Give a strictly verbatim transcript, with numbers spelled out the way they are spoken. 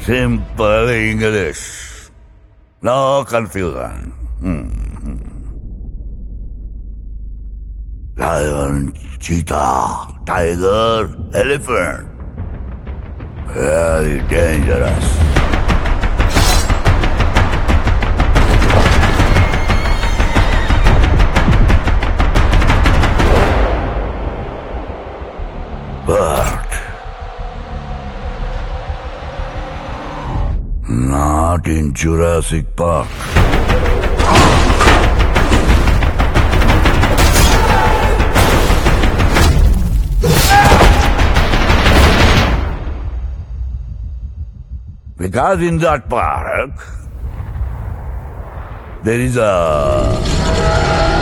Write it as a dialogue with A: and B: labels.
A: Simple English. No confusion. Hmm. Lion, cheetah, tiger, elephant. Very dangerous. But not in Jurassic Park. Because in that park, there is a